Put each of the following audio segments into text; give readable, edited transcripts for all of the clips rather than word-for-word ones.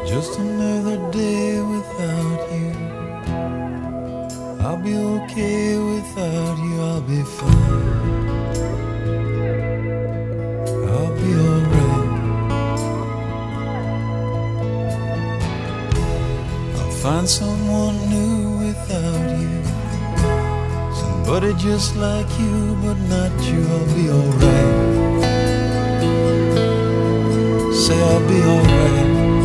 Just another day without you. I'll be okay without you. I'll be fine. I'll be alright. I'll find someone new without you. Somebody just like you, but not you. I'll be alright. Say I'll be alright.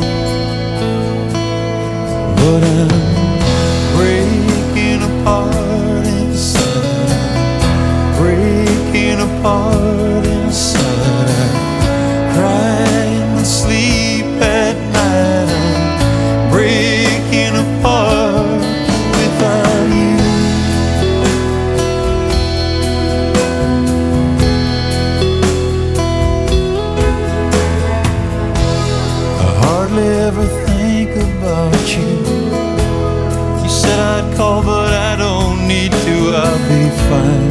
But I'm breaking apart inside, breaking apart inside. I cry in my sleep at night. I'm breaking apart without you. I hardly ever think about you. Said I'd call, but I don't need to. I'll be fine.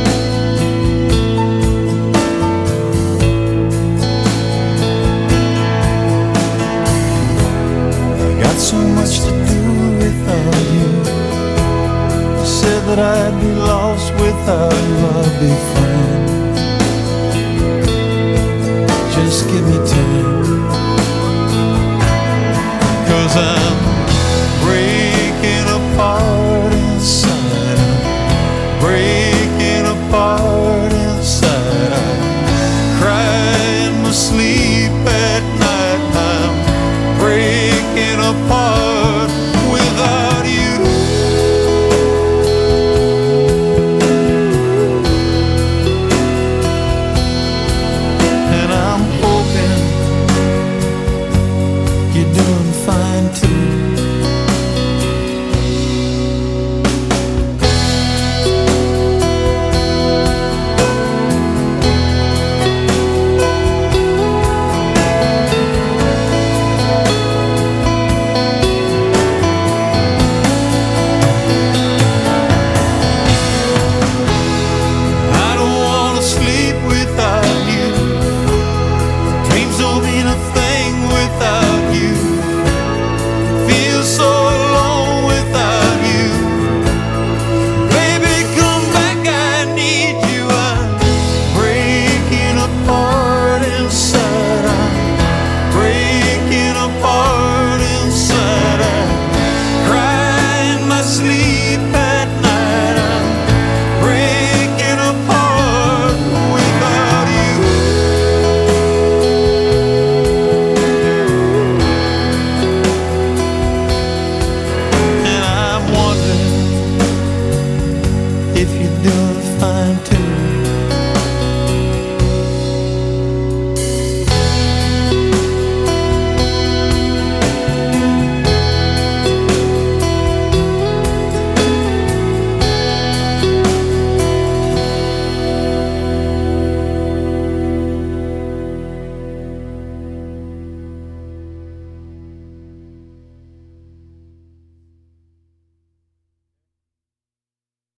I got so much to do without you. You said that I'd be lost without you. I'll be fine. Just give me time, 'cause